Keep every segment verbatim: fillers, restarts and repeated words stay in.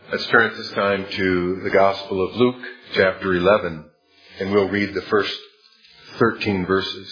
Let's turn at this time to the Gospel of Luke, chapter eleven, and we'll read the first thirteen verses.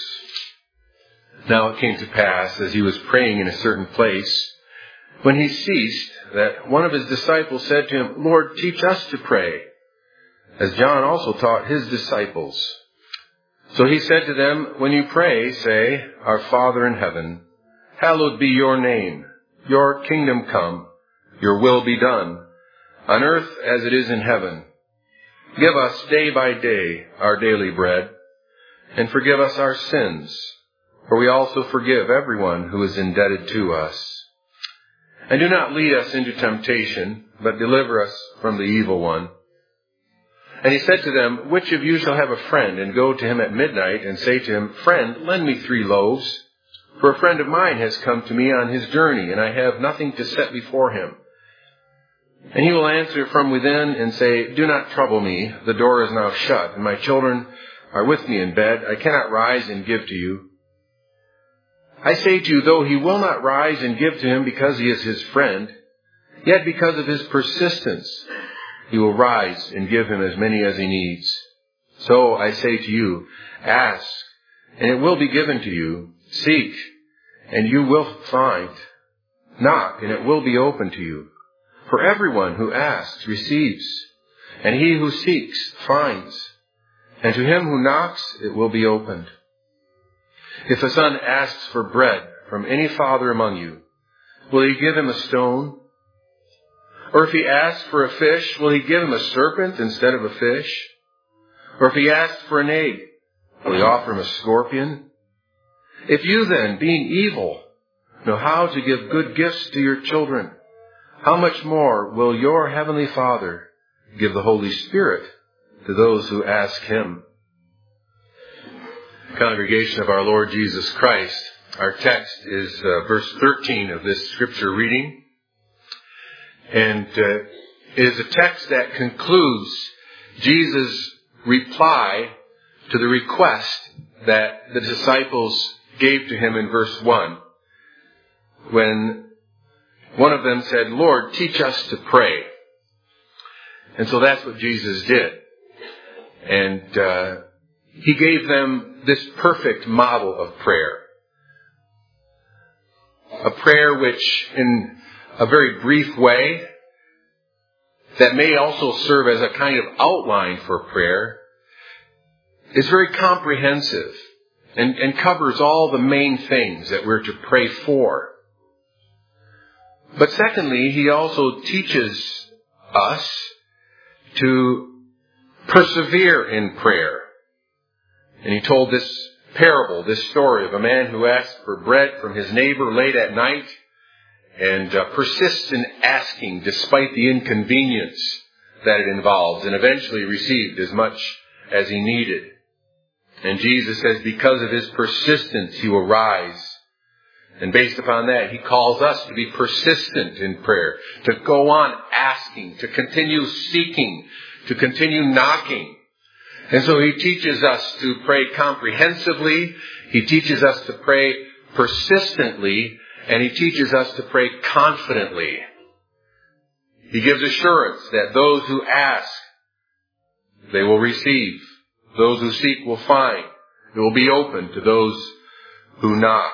Now it came to pass, as he was praying in a certain place, when he ceased, that one of his disciples said to him, Lord, teach us to pray, as John also taught his disciples. So he said to them, when you pray, say, Our Father in heaven, hallowed be your name, your kingdom come, your will be done, on earth as it is in heaven. Give us day by day our daily bread, and forgive us our sins, for we also forgive everyone who is indebted to us. And do not lead us into temptation, but deliver us from the evil one. And he said to them, Which of you shall have a friend, and go to him at midnight, and say to him, Friend, lend me three loaves, for a friend of mine has come to me on his journey, and I have nothing to set before him. And he will answer from within and say, Do not trouble me, the door is now shut, and my children are with me in bed. I cannot rise and give to you. I say to you, though he will not rise and give to him because he is his friend, yet because of his persistence, he will rise and give him as many as he needs. So I say to you, ask, and it will be given to you. Seek, and you will find. Knock, and it will be open to you. For everyone who asks receives, and he who seeks finds, and to him who knocks it will be opened. If a son asks for bread from any father among you, will he give him a stone? Or if he asks for a fish, will he give him a serpent instead of a fish? Or if he asks for an egg, will he offer him a scorpion? If you then, being evil, know how to give good gifts to your children, how much more will your heavenly Father give the Holy Spirit to those who ask him? Congregation of our Lord Jesus Christ, our text is uh, verse thirteen of this scripture reading. And uh, it is a text that concludes Jesus' reply to the request that the disciples gave to him in verse one. When one of them said, Lord, teach us to pray. And so that's what Jesus did. And uh, he gave them this perfect model of prayer. A prayer which, in a very brief way, that may also serve as a kind of outline for prayer, is very comprehensive and, and covers all the main things that we're to pray for. But secondly, he also teaches us to persevere in prayer. And he told this parable, this story of a man who asked for bread from his neighbor late at night and uh, persists in asking despite the inconvenience that it involves, and eventually received as much as he needed. And Jesus says because of his persistence he will rise. And based upon that, he calls us to be persistent in prayer, to go on asking, to continue seeking, to continue knocking. And so he teaches us to pray comprehensively, he teaches us to pray persistently, and he teaches us to pray confidently. He gives assurance that those who ask, they will receive. Those who seek will find. It will be open to those who knock.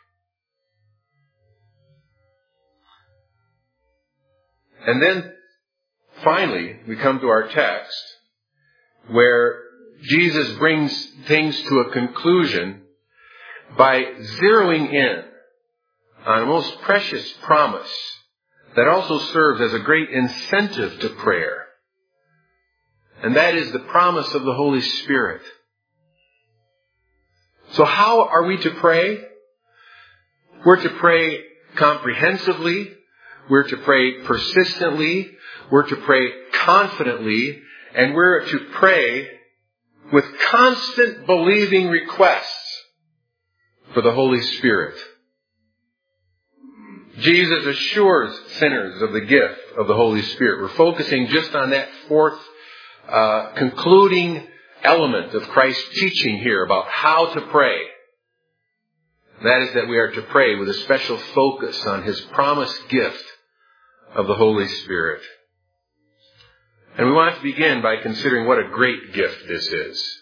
And then, finally, we come to our text, where Jesus brings things to a conclusion by zeroing in on a most precious promise that also serves as a great incentive to prayer. And that is the promise of the Holy Spirit. So how are we to pray? We're to pray comprehensively. We're to pray persistently. We're to pray confidently. And we're to pray with constant believing requests for the Holy Spirit. Jesus assures sinners of the gift of the Holy Spirit. We're focusing just on that fourth uh, concluding element of Christ's teaching here about how to pray. That is that we are to pray with a special focus on his promised gift of the Holy Spirit. And we want to begin by considering what a great gift this is.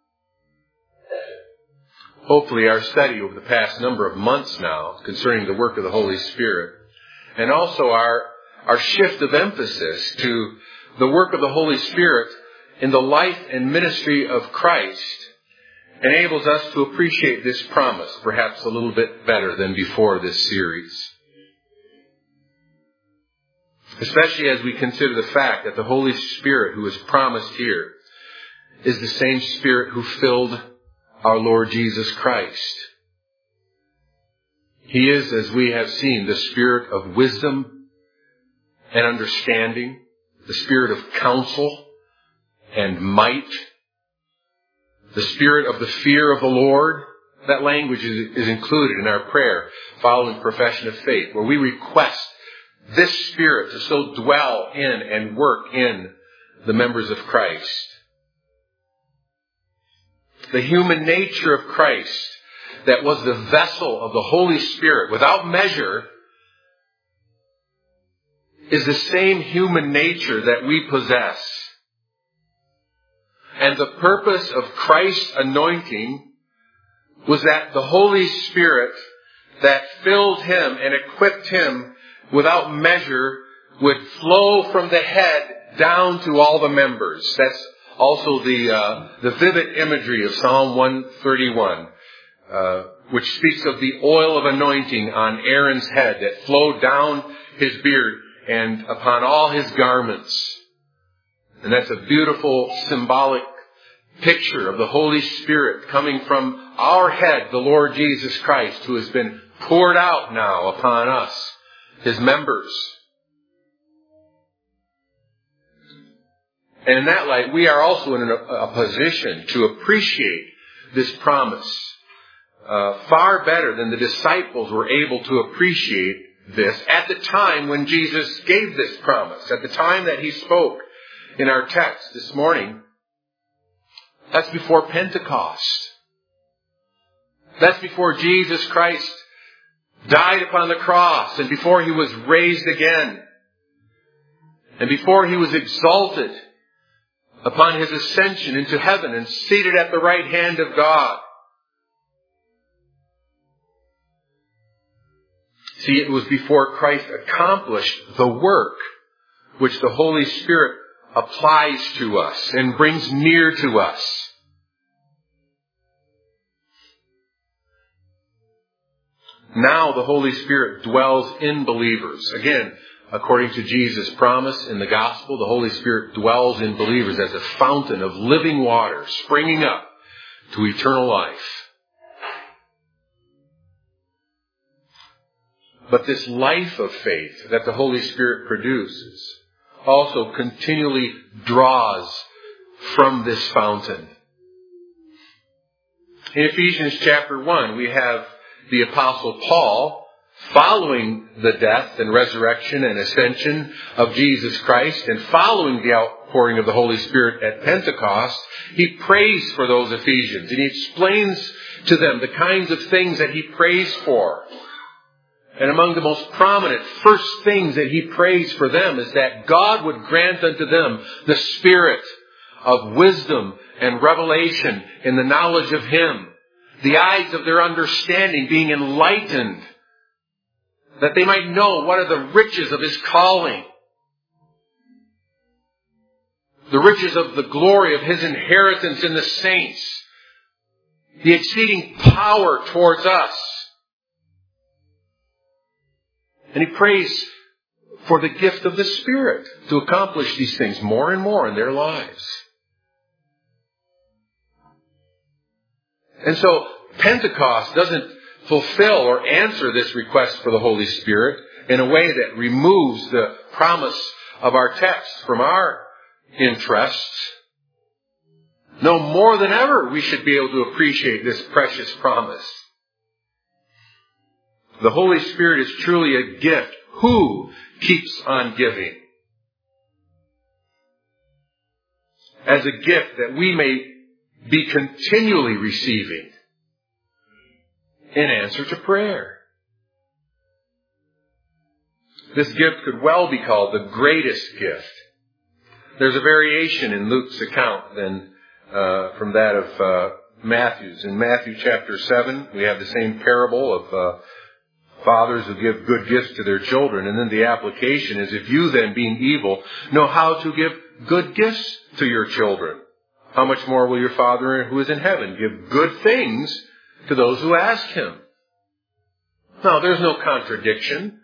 Hopefully our study over the past number of months now concerning the work of the Holy Spirit, and also our, our shift of emphasis to the work of the Holy Spirit in the life and ministry of Christ, enables us to appreciate this promise perhaps a little bit better than before this series. Especially as we consider the fact that the Holy Spirit who is promised here is the same Spirit who filled our Lord Jesus Christ. He is, as we have seen, the Spirit of wisdom and understanding, the Spirit of counsel and might, the Spirit of the fear of the Lord. That language is, is included in our prayer following profession of faith, where we request this Spirit to so dwell in and work in the members of Christ. The human nature of Christ that was the vessel of the Holy Spirit without measure is the same human nature that we possess. And the purpose of Christ's anointing was that the Holy Spirit that filled him and equipped him without measure would flow from the head down to all the members. That's also the uh, the vivid imagery of Psalm one thirty-one, uh, which speaks of the oil of anointing on Aaron's head that flowed down his beard and upon all his garments. And that's a beautiful symbolic picture of the Holy Spirit coming from our head, the Lord Jesus Christ, who has been poured out now upon us, his members. And in that light, we are also in a, a position to appreciate this promise uh, far better than the disciples were able to appreciate this at the time when Jesus gave this promise, at the time that he spoke in our text this morning. That's before Pentecost. That's before Jesus Christ died upon the cross and before he was raised again and before he was exalted upon his ascension into heaven and seated at the right hand of God. See, it was before Christ accomplished the work which the Holy Spirit applies to us and brings near to us. Now the Holy Spirit dwells in believers. Again, according to Jesus' promise in the gospel, the Holy Spirit dwells in believers as a fountain of living water springing up to eternal life. But this life of faith that the Holy Spirit produces also continually draws from this fountain. In Ephesians chapter one, we have the Apostle Paul, following the death and resurrection and ascension of Jesus Christ and following the outpouring of the Holy Spirit at Pentecost, he prays for those Ephesians and he explains to them the kinds of things that he prays for. And among the most prominent first things that he prays for them is that God would grant unto them the spirit of wisdom and revelation in the knowledge of him, the eyes of their understanding being enlightened, that they might know what are the riches of his calling, the riches of the glory of his inheritance in the saints, the exceeding power towards us. And he prays for the gift of the Spirit to accomplish these things more and more in their lives. And so Pentecost doesn't fulfill or answer this request for the Holy Spirit in a way that removes the promise of our text from our interests. No, more than ever, we should be able to appreciate this precious promise. The Holy Spirit is truly a gift. Who keeps on giving? As a gift that we may be continually receiving in answer to prayer. This gift could well be called the greatest gift There's a variation in Luke's account than uh, from that of uh, Matthew's. In Matthew chapter seven, we have the same parable of uh, fathers who give good gifts to their children. And then the application is, if you then, being evil, know how to give good gifts to your children, how much more will your Father who is in heaven give good things to those who ask Him? Now, there's no contradiction,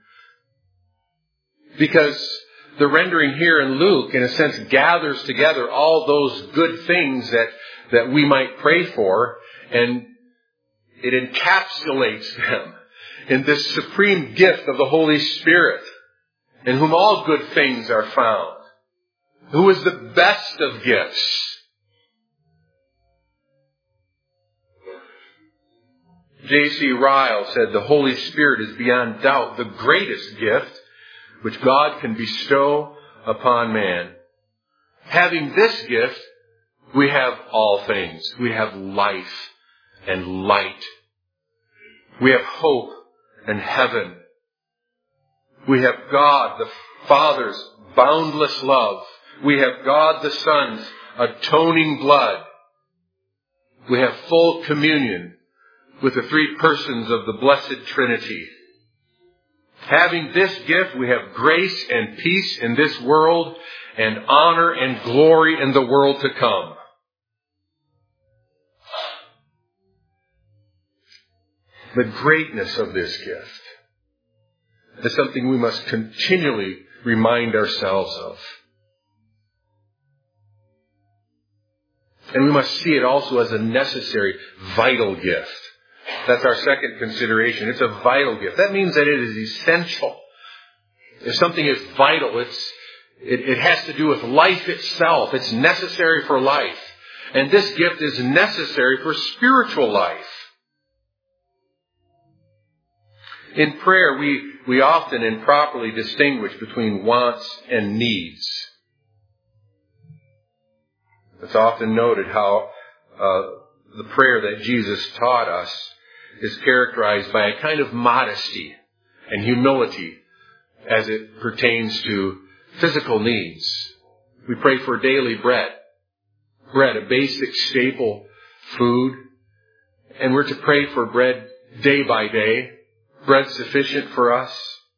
because the rendering here in Luke, in a sense, gathers together all those good things that, that we might pray for, and it encapsulates them in this supreme gift of the Holy Spirit, in whom all good things are found, who is the best of gifts. J C Ryle said, the Holy Spirit is beyond doubt the greatest gift which God can bestow upon man. Having this gift, we have all things. We have life and light. We have hope and heaven. We have God the Father's boundless love. We have God the Son's atoning blood. We have full communion with the three persons of the Blessed Trinity. Having this gift, we have grace and peace in this world, and honor and glory in the world to come. The greatness of this gift is something we must continually remind ourselves of. And we must see it also as a necessary, vital gift. That's our second consideration. It's a vital gift. That means that it is essential. If something is vital, it's, it, it has to do with life itself. It's necessary for life. And this gift is necessary for spiritual life. In prayer, we, we often improperly distinguish between wants and needs. It's often noted how uh, the prayer that Jesus taught us is characterized by a kind of modesty and humility as it pertains to physical needs. We pray for daily bread. Bread, a basic staple food. And we're to pray for bread day by day. Bread sufficient for us.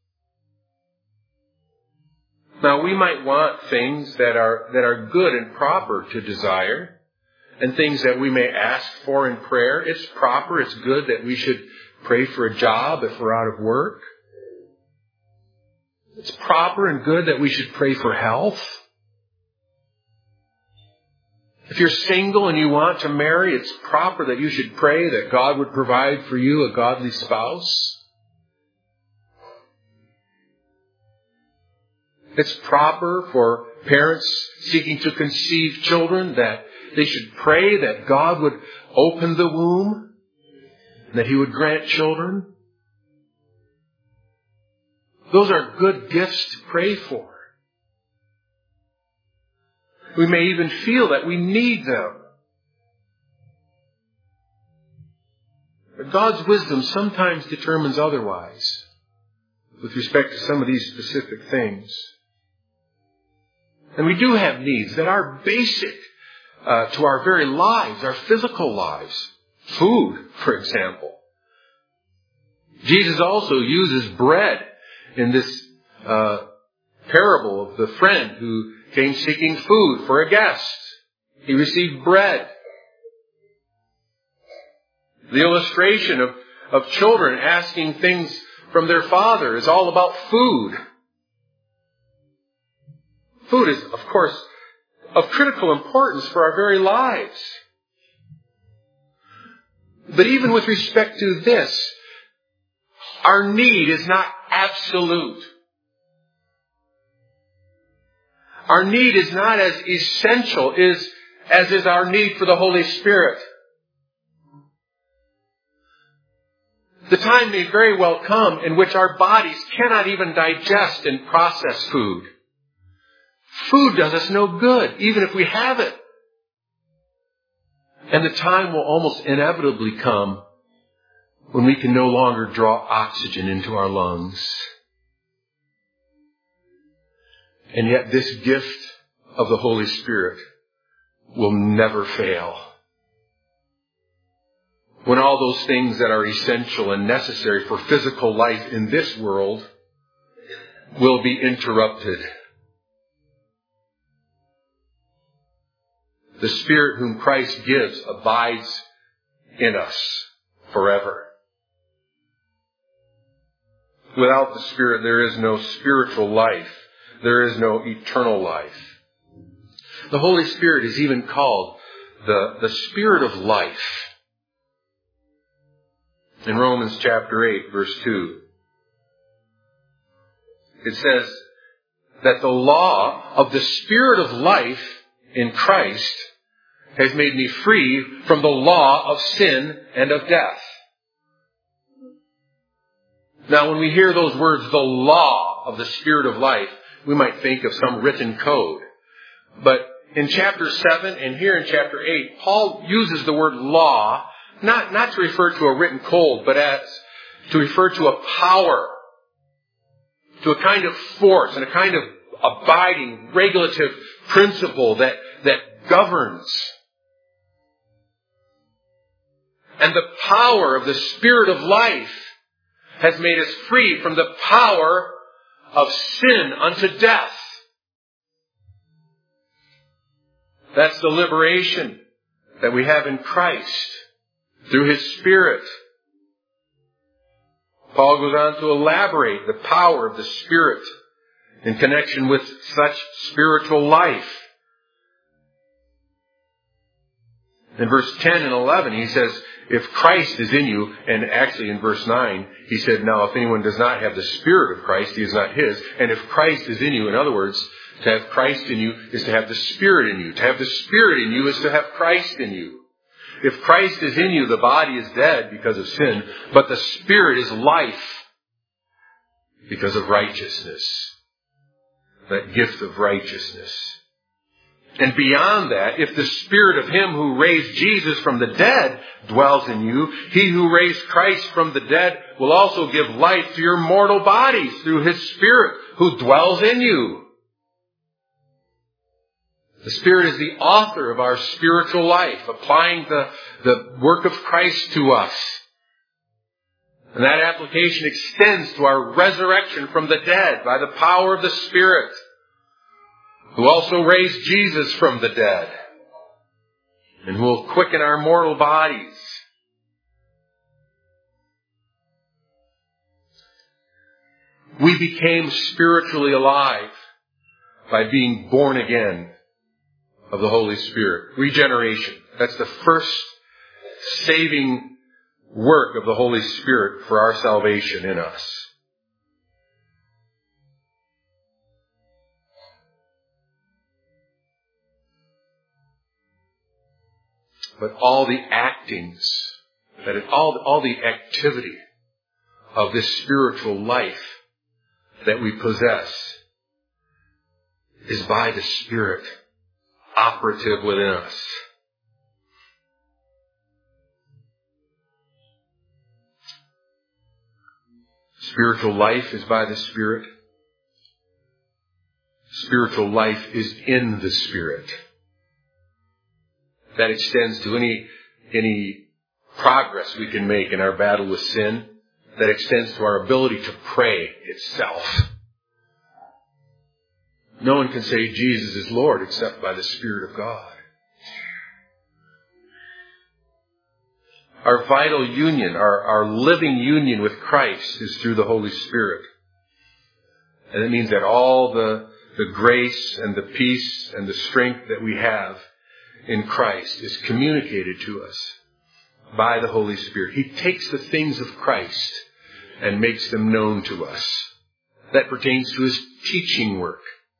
Now, we might want things that are, that are good and proper to desire, and things that we may ask for in prayer. It's proper, it's good that we should pray for a job if we're out of work. It's proper and good that we should pray for health. If you're single and you want to marry, it's proper that you should pray that God would provide for you a godly spouse. It's proper for parents seeking to conceive children that they should pray that God would open the womb, that He would grant children. Those are good gifts to pray for. We may even feel that we need them. But God's wisdom sometimes determines otherwise with respect to some of these specific things. And we do have needs that are basic uh, to our very lives, our physical lives. Food, for example. Jesus also uses bread in this uh, parable of the friend who came seeking food for a guest. He received bread. The illustration of, of children asking things from their father is all about food. Food is, of course, of critical importance for our very lives. But even with respect to this, our need is not absolute. Our need is not as essential as, as is our need for the Holy Spirit. The time may very well come in which our bodies cannot even digest and process food. Food does us no good, even if we have it. And the time will almost inevitably come when we can no longer draw oxygen into our lungs. And yet this gift of the Holy Spirit will never fail. When all those things that are essential and necessary for physical life in this world will be interrupted. The Spirit whom Christ gives abides in us forever. Without the Spirit, there is no spiritual life. There is no eternal life. The Holy Spirit is even called the, the Spirit of life. In Romans chapter eight, verse two, it says that the law of the Spirit of life in Christ has made me free from the law of sin and of death. Now, when we hear those words, the law of the Spirit of life, we might think of some written code. But in chapter seven and here in chapter eight, Paul uses the word law not, not to refer to a written code, but as to refer to a power, to a kind of force and a kind of abiding, regulative principle that, that governs. And the power of the Spirit of life has made us free from the power of sin unto death. That's the liberation that we have in Christ through His Spirit. Paul goes on to elaborate the power of the Spirit in connection with such spiritual life. In verse ten and eleven, he says, if Christ is in you, and actually in verse nine, he said, now if anyone does not have the Spirit of Christ, he is not his. And if Christ is in you, in other words, to have Christ in you is to have the Spirit in you. To have the Spirit in you is to have Christ in you. If Christ is in you, the body is dead because of sin, but the Spirit is life because of righteousness. That gift of righteousness. And beyond that, if the Spirit of Him who raised Jesus from the dead dwells in you, He who raised Christ from the dead will also give life to your mortal bodies through His Spirit who dwells in you. The Spirit is the author of our spiritual life, applying the, the work of Christ to us. And that application extends to our resurrection from the dead by the power of the Spirit, who also raised Jesus from the dead, and who will quicken our mortal bodies. We became spiritually alive by being born again of the Holy Spirit. Regeneration. That's the first saving work of the Holy Spirit for our salvation in us. But all the actings, that is, all, all the activity of this spiritual life that we possess is by the Spirit operative within us. Spiritual life is by the Spirit. Spiritual life is in the Spirit. That extends to any, any progress we can make in our battle with sin. That extends to our ability to pray itself. No one can say Jesus is Lord except by the Spirit of God. Our vital union, our, our living union with Christ is through the Holy Spirit. And it means that all the, the grace and the peace and the strength that we have in Christ is communicated to us by the Holy Spirit. He takes the things of Christ and makes them known to us. That pertains to His teaching work.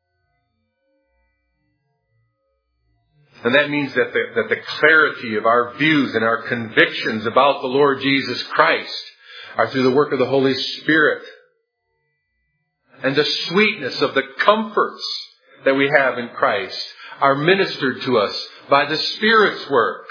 And that means that the, that the clarity of our views and our convictions about the Lord Jesus Christ are through the work of the Holy Spirit. And the sweetness of the comforts that we have in Christ are ministered to us by the Spirit's work.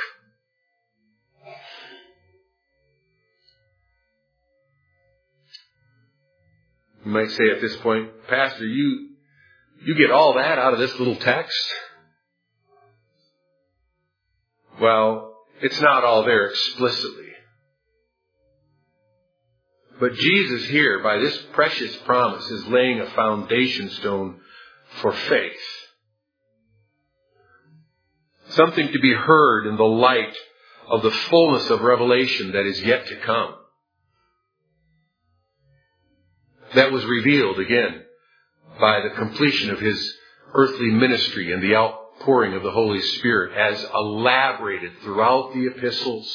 You might say at this point, Pastor, you You get all that out of this little text? Well, it's not all there explicitly. But Jesus here, by this precious promise, is laying a foundation stone for faith. Something to be heard in the light of the fullness of revelation that is yet to come. That was revealed again by the completion of His earthly ministry and the outpouring of the Holy Spirit as elaborated throughout the epistles.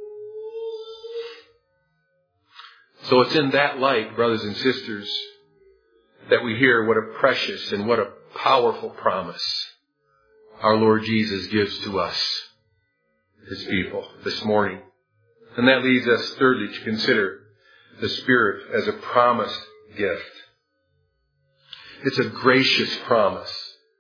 So it's in that light, brothers and sisters, that we hear what a precious and what a powerful promise our Lord Jesus gives to us, His people, this morning. And that leads us thirdly to consider the Spirit as a promised gift. It's a gracious promise.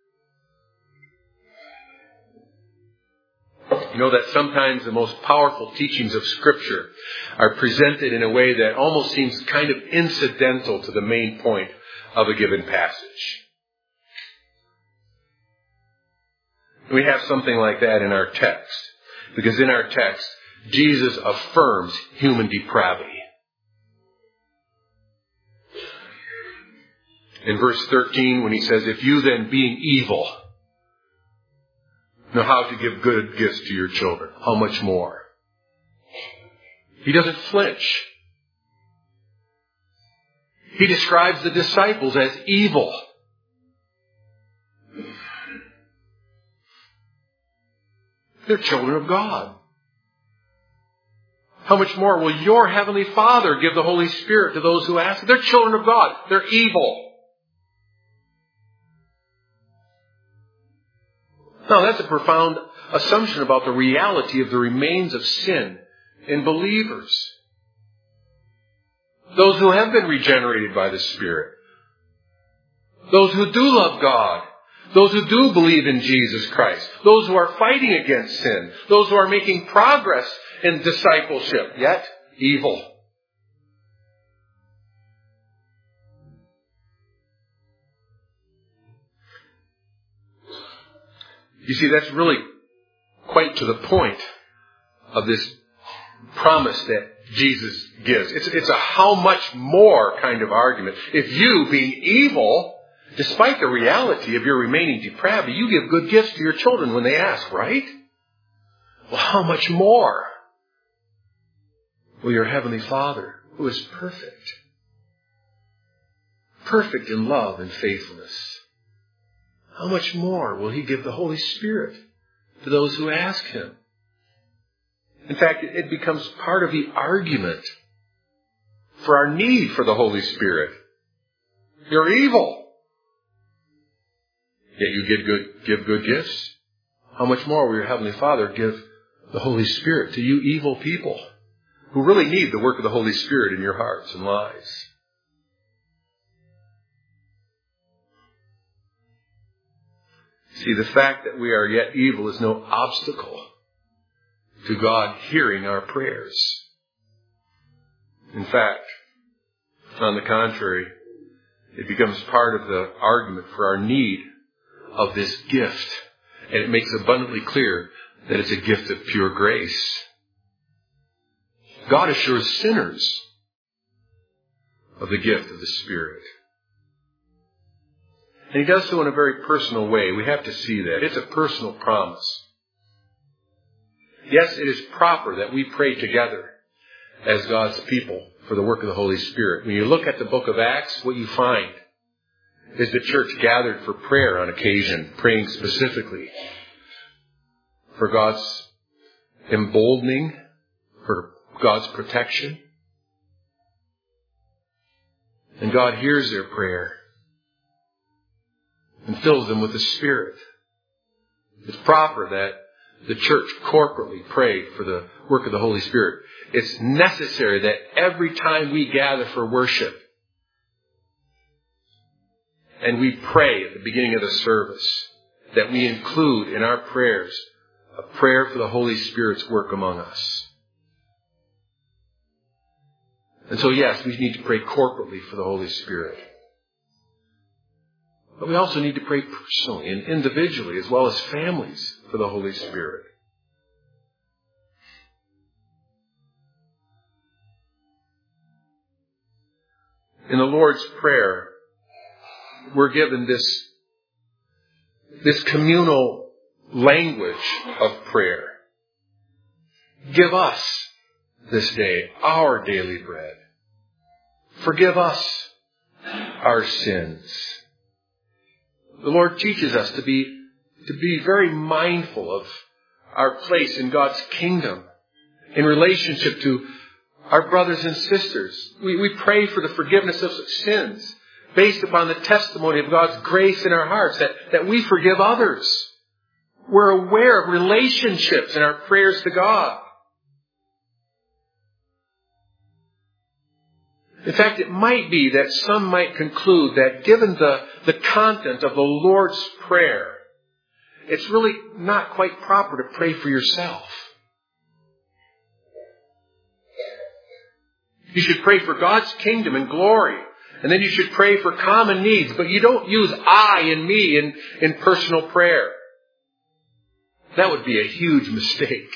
You know that sometimes the most powerful teachings of Scripture are presented in a way that almost seems kind of incidental to the main point of a given passage. We have something like that in our text, because in our text, Jesus affirms human depravity. In verse thirteen, when He says, if you then being evil know how to give good gifts to your children, how much more? He doesn't flinch. He describes the disciples as evil. They're children of God. How much more will your Heavenly Father give the Holy Spirit to those who ask? They're children of God. They're evil. Now, that's a profound assumption about the reality of the remains of sin in believers. Those who have been regenerated by the Spirit. Those who do love God. Those who do believe in Jesus Christ. Those who are fighting against sin. Those who are making progress in discipleship, yet evil. You see, that's really quite to the point of this promise that Jesus gives. It's, it's a how much more kind of argument. If you, being evil, despite the reality of your remaining depravity, you give good gifts to your children when they ask, right? Well, how much more will your Heavenly Father, who is perfect, perfect in love and faithfulness, how much more will He give the Holy Spirit to those who ask Him? In fact, it becomes part of the argument for our need for the Holy Spirit. You're evil, yet you give good, give good gifts. How much more will your Heavenly Father give the Holy Spirit to you evil people who really need the work of the Holy Spirit in your hearts and lives? See, the fact that we are yet evil is no obstacle to God hearing our prayers. In fact, on the contrary, it becomes part of the argument for our need of this gift. And it makes abundantly clear that it's a gift of pure grace. God assures sinners of the gift of the Spirit. And He does so in a very personal way. We have to see that. It's a personal promise. Yes, it is proper that we pray together as God's people for the work of the Holy Spirit. When you look at the book of Acts, what you find is the church gathered for prayer on occasion, praying specifically for God's emboldening, for God's protection. And God hears their prayer and fills them with the Spirit. It's proper that the church corporately pray for the work of the Holy Spirit. It's necessary that every time we gather for worship and we pray at the beginning of the service, that we include in our prayers a prayer for the Holy Spirit's work among us. And so, yes, we need to pray corporately for the Holy Spirit. But we also need to pray personally and individually as well as families for the Holy Spirit. In the Lord's Prayer, we're given this, this communal language of prayer. Give us this day our daily bread. Forgive us our sins. The Lord teaches us to be, to be very mindful of our place in God's kingdom in relationship to our brothers and sisters. We, we pray for the forgiveness of sins based upon the testimony of God's grace in our hearts, that, that we forgive others. We're aware of relationships in our prayers to God. In fact, it might be that some might conclude that given the, the content of the Lord's Prayer, it's really not quite proper to pray for yourself. You should pray for God's kingdom and glory. And then you should pray for common needs. But you don't use I and me in, in personal prayer. That would be a huge mistake.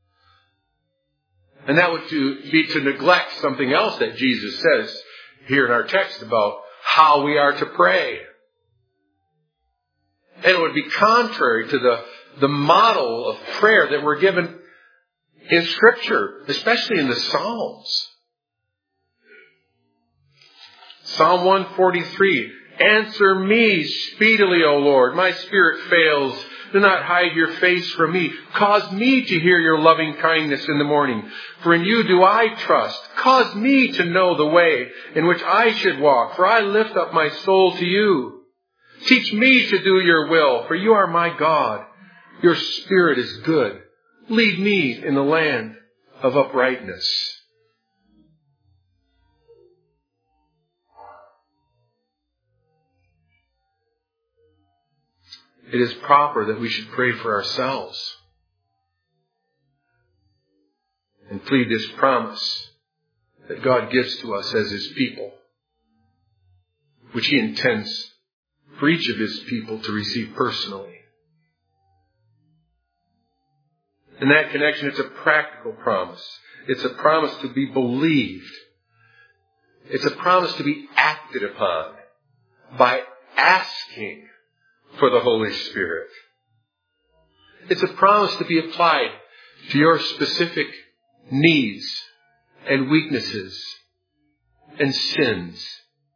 And that would to, be to neglect something else that Jesus says here in our text about how we are to pray. And it would be contrary to the, the model of prayer that we're given in Scripture, especially in the Psalms. Psalm one forty-three, answer me speedily, O Lord. My spirit fails. Do not hide your face from me. Cause me to hear your loving kindness in the morning. For in you do I trust. Cause me to know the way in which I should walk. For I lift up my soul to you. Teach me to do your will, for you are my God. Your spirit is good. Lead me in the land of uprightness. It is proper that we should pray for ourselves and plead this promise that God gives to us as His people, which He intends for each of His people to receive personally. In that connection, it's a practical promise. It's a promise to be believed. It's a promise to be acted upon by asking for the Holy Spirit. It's a promise to be applied to your specific needs and weaknesses and sins.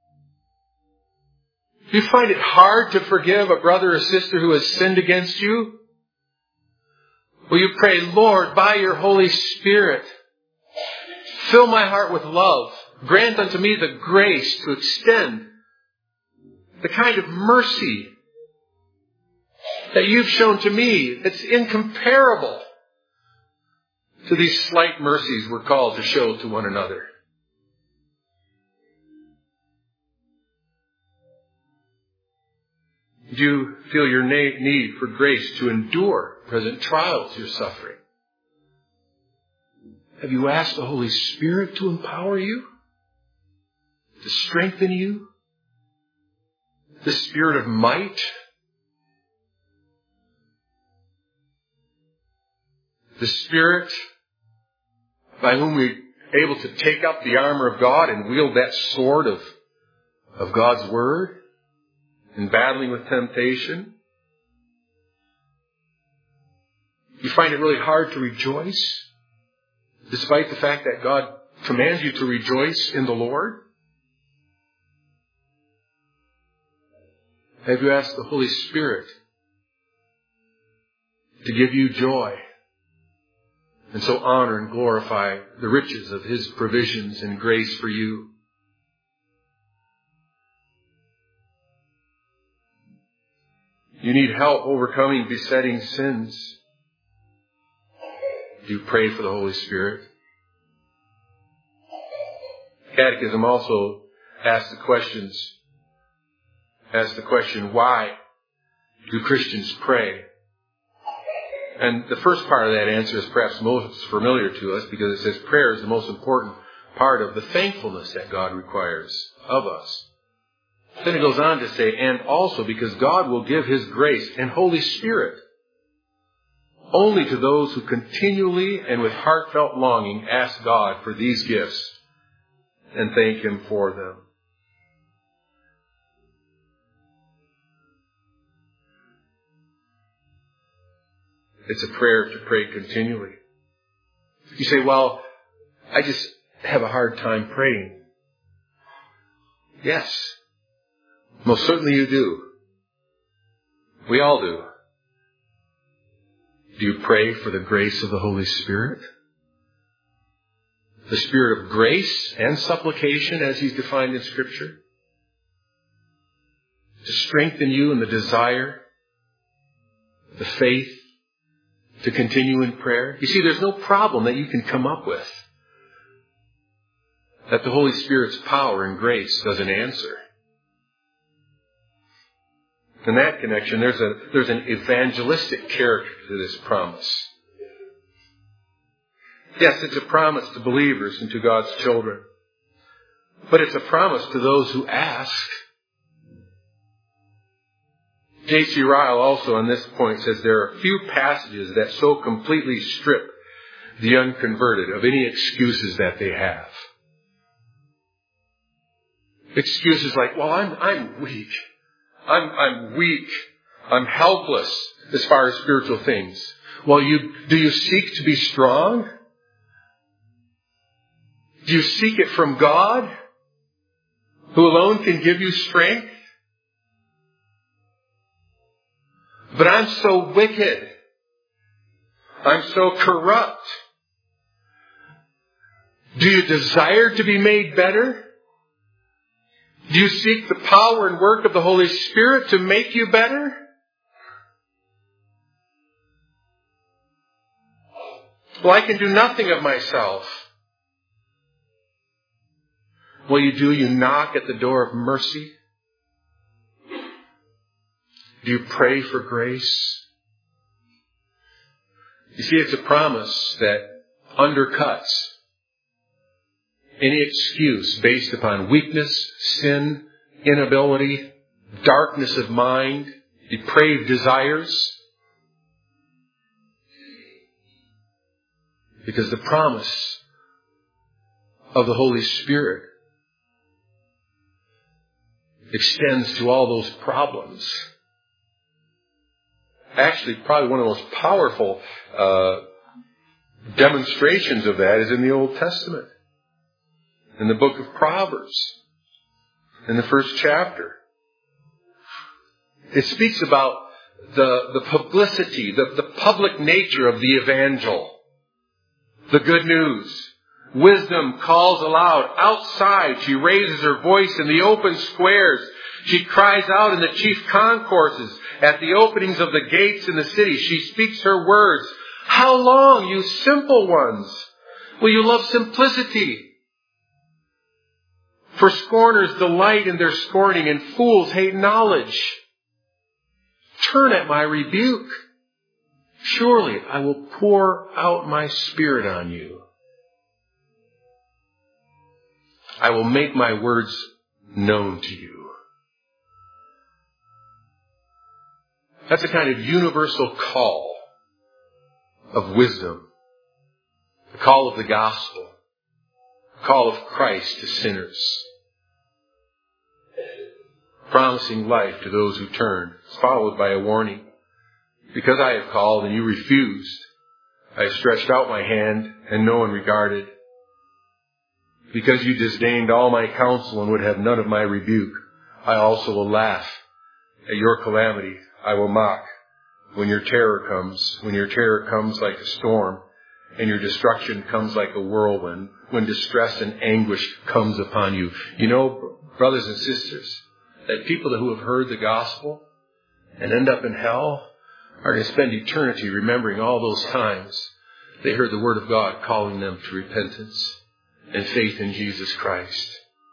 Do you find it hard to forgive a brother or sister who has sinned against you? Will you pray, Lord, by your Holy Spirit, fill my heart with love. Grant unto me the grace to extend the kind of mercy that you've shown to me that's incomparable to these slight mercies we're called to show to one another. Do you feel your need for grace to endure present trials you're suffering? Have you asked the Holy Spirit to empower you, to strengthen you? The Spirit of might? The Spirit by whom we're able to take up the armor of God and wield that sword of, of God's Word in battling with temptation. You find it really hard to rejoice, despite the fact that God commands you to rejoice in the Lord. Have you asked the Holy Spirit to give you joy and so honor and glorify the riches of His provisions and grace for you? You need help overcoming besetting sins. Do you pray for the Holy Spirit? Catechism also asks the questions, asks the question, why do Christians pray? And the first part of that answer is perhaps most familiar to us because it says prayer is the most important part of the thankfulness that God requires of us. Then it goes on to say, and also because God will give His grace and Holy Spirit only to those who continually and with heartfelt longing ask God for these gifts and thank Him for them. It's a prayer to pray continually. You say, well, I just have a hard time praying. Yes, most certainly you do. We all do. Do you pray for the grace of the Holy Spirit? The Spirit of grace and supplication as He's defined in Scripture? To strengthen you in the desire, the faith, to continue in prayer? You see, there's no problem that you can come up with that the Holy Spirit's power and grace doesn't answer. In that connection, there's a there's an evangelistic character to this promise. Yes, it's a promise to believers and to God's children. But it's a promise to those who ask. J C Ryle also on this point says there are few passages that so completely strip the unconverted of any excuses that they have. Excuses like, well, I'm I'm weak. I'm I'm weak. I'm helpless as far as spiritual things. Well, you do you seek to be strong? Do you seek it from God, who alone can give you strength? But I'm so wicked. I'm so corrupt. Do you desire to be made better? Do you seek the power and work of the Holy Spirit to make you better? Well, I can do nothing of myself. Well, you do. You knock at the door of mercy. Do you pray for grace? You see, it's a promise that undercuts any excuse based upon weakness, sin, inability, darkness of mind, depraved desires. Because the promise of the Holy Spirit extends to all those problems. Actually, probably one of the most powerful uh, demonstrations of that is in the Old Testament. In the book of Proverbs, in the first chapter. It speaks about the, the publicity, the, the public nature of the evangel. The good news. Wisdom calls aloud. Outside, she raises her voice in the open squares. She cries out in the chief concourses. At the openings of the gates in the city, she speaks her words. How long, you simple ones, will you love simplicity? For scorners delight in their scorning, and fools hate knowledge. Turn at my rebuke. Surely I will pour out my Spirit on you. I will make my words known to you. That's a kind of universal call of wisdom. The call of the gospel. The call of Christ to sinners. Promising life to those who turn. It's followed by a warning. Because I have called and you refused, I have stretched out my hand and no one regarded. Because you disdained all my counsel and would have none of my rebuke, I also will laugh at your calamity. I will mock when your terror comes, when your terror comes like a storm and your destruction comes like a whirlwind, when distress and anguish comes upon you. You know, brothers and sisters, that people who have heard the gospel and end up in hell are going to spend eternity remembering all those times they heard the word of God calling them to repentance and faith in Jesus Christ.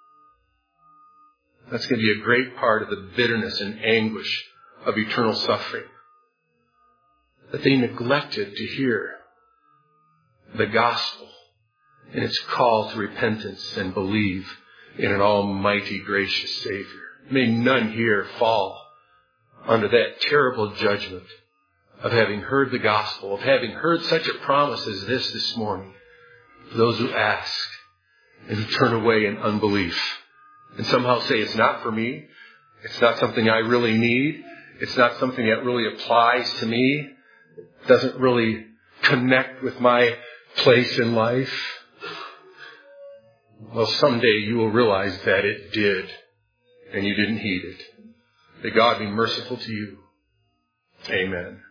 That's going to be a great part of the bitterness and anguish of eternal suffering. That they neglected to hear the gospel and its call to repentance and believe in an almighty, gracious Savior. May none here fall under that terrible judgment of having heard the gospel, of having heard such a promise as this this morning. For those who ask and who turn away in unbelief and somehow say, it's not for me. It's not something I really need. It's not something that really applies to me. It doesn't really connect with my place in life. Well, someday you will realize that it did, and you didn't heed it. May God be merciful to you. Amen.